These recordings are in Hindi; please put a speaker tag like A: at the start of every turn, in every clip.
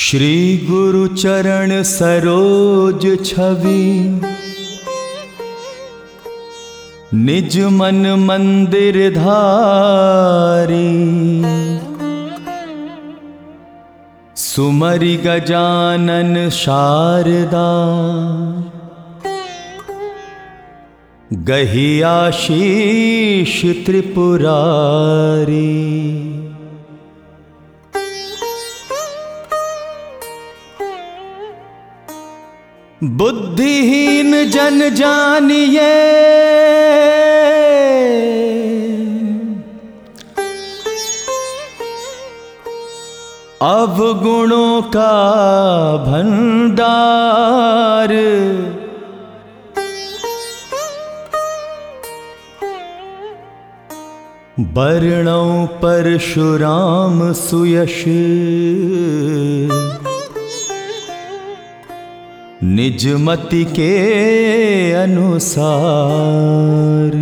A: श्री गुरु चरण सरोज छवि, निज मन मंदिर धारी। सुमरि गजानन शारदा, गही आशीष त्रिपुरारी। बुद्धिहीन जन जानिए, अवगुणों का भंडार। वर्णौ परशुराम सुयश, निज मति के अनुसार।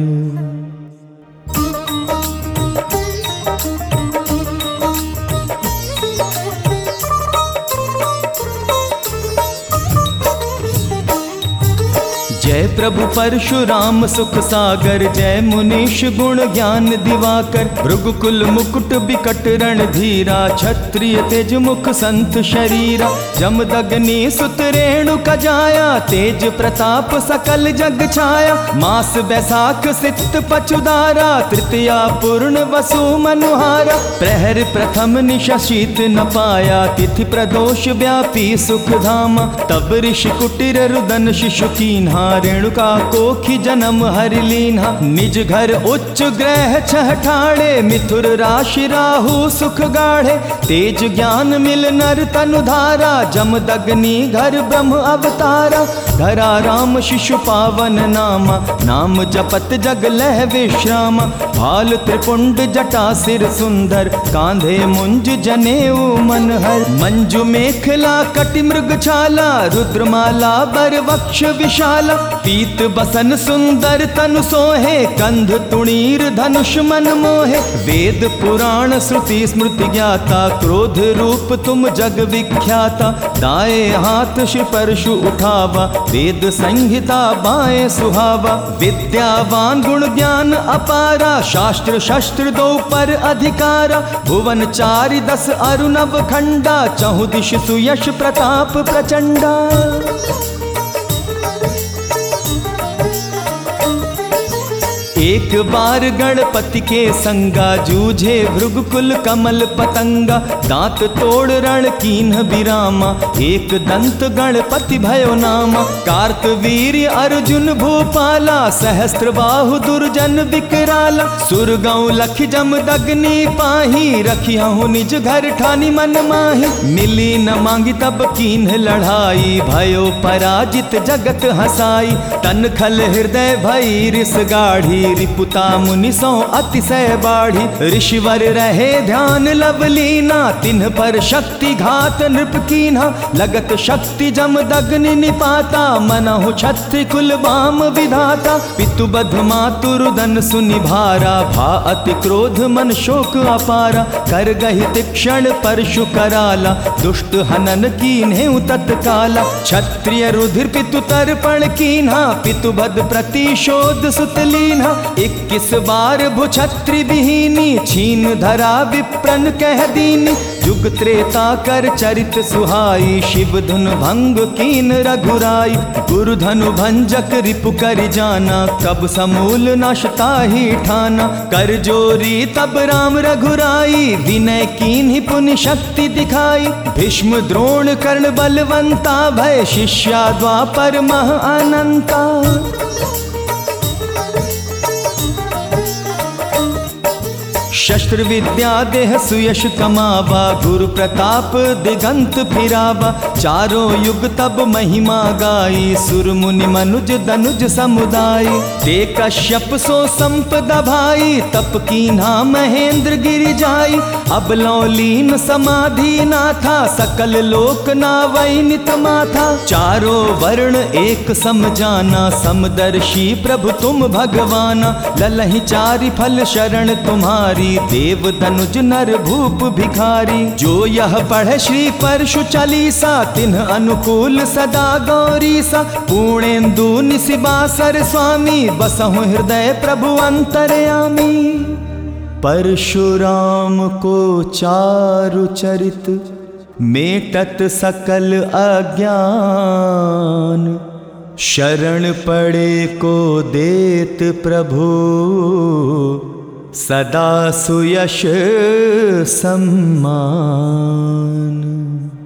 A: जय प्रभु परशुराम सुख सागर, जय मुनीश गुण ज्ञान दिवाकर। भृगुकुल मुकुट बिकट रणधीरा, क्षत्रिय तेज मुख संत शरीरा। जमदग्नि सुत रेणुका जाया, तेज प्रताप सकल जग छाया। मास बैसाख सित पछुदारा, तृतीया पूर्ण वसु मनुहारा। प्रहर प्रथम निशा शीत न पाया, तिथि प्रदोष व्यापी सुख धामा। तब ऋषि कुटीर रुदन शिशु कीन्हा, रेणुका कोखी जन्म हरि लीन्हा। निज घर उच्च ग्रह छह ठाणे, मिथुर राशि राहु सुख गाढ़े। तेज ज्ञान मिल नर तनु धारा, जमदग्नि घर ब्रह्म अवतारा। धरा राम शिशु पावन नामा, नाम जपत जग लह विश्रामा। भाल त्रिपुंड जटा सिर सुंदर, कांधे मुंज जनेऊ मनहर। मंजु मेखला कटि मृग छाला, रुद्रमाला बर वक्ष विशाला। पीत बसन सुंदर तनु सोहे, कंध तुणीर धनुष मन मोहे। वेद पुराण श्रुति स्मृति ज्ञाता, क्रोध रूप तुम जग विख्याता। दाएं हाथ श्री परशु उठावा, वेद संहिता बाएं सुहावा। विद्यावान गुण ज्ञान अपारा, शास्त्र शस्त्र दो पर अधिकारा। भुवन चारि दस अरुणव खंडा, चहुदिश सुयश प्रताप प्रचंडा। एक बार गणपति के संगा, जूझे भृगुकुल कमल पतंगा। दांत तोड़ रण कीन्ह बिरामा, एक दंत गणपति भयो नामा। कार्तवीर्य अर्जुन भूपाला, सहस्त्र बाहु दुर्जन विकराला। सुरगौ लख जमदग्नि पाही, रखियाहु निज घर ठानी मन माही। मिली न मांगी तब कीन्ह लड़ाई, भयो पराजित जगत हसाई। तन खल हृदय भई रिस गाढ़ी, रिपुता मुनि सो अतिशय बाढ़ी। ऋषिवर रहे ध्यान लवलीना, तिन्ह पर शक्ति घात नृप कीन्हा। लगत शक्ति जमदग्नि निपाता, मनहु क्षत्रि कुल बाम विधाता। पितु बध मातु रुदन सुनि भारा, भा अति क्रोध मन शोक अपारा। कर गहि तीक्षण परशु कराला, दुष्ट हनन कीन्हेउ तत्काला। क्षत्रिय रुधिर पितु तर्पण कीन्हा, पितु बध प्रतिशोध सुत लीन्हा। 21 बार भुक्षत्रि विहीनी, छीन धरा विप्रन कह दीनी। जुग त्रेता कर चरित सुहाई, शिव धुन भंग कीन रघुराई। गुरु धनु भंजक रिपु कर जाना, कब समूल नशता ही ठाना। कर जोरी तब राम रघुराई, विनय कीन ही पुनि शक्ति दिखाई। भीष्म द्रोण कर्ण बलवंता, भय शिष्या द्वापर मह अनंता। शस्त्र विद्या देह सुयश कमावा, गुरु प्रताप दिगंत फिरावा। चारों युग तब महिमा गाई, सुर मुनि मनुज दनुज समुदाय। ते कश्यप सो संपदा भाई, तप कीन्हा महेंद्र गिरि जाई। अब लौलीन समाधि नाथा, सकल लोक नावै नित माथा। चारों वर्ण एक सम जाना, समदर्शी प्रभु तुम भगवाना। ललहि चारि फल शरण तुम्हारी, बिहारी, देव दनुज नर भूप भिखारी। जो यह पढ़े श्री परशु चालीसा, तिन्ह अनुकूल सदा गौरीसा। पूर्णेन्दु निशिबासर स्वामी, बसहु हृदय प्रभु अंतर्यामी। परशुराम को चारु चरित, मेटत सकल अज्ञान। शरण पड़े को देत प्रभु, सदा सुयश सम्मान।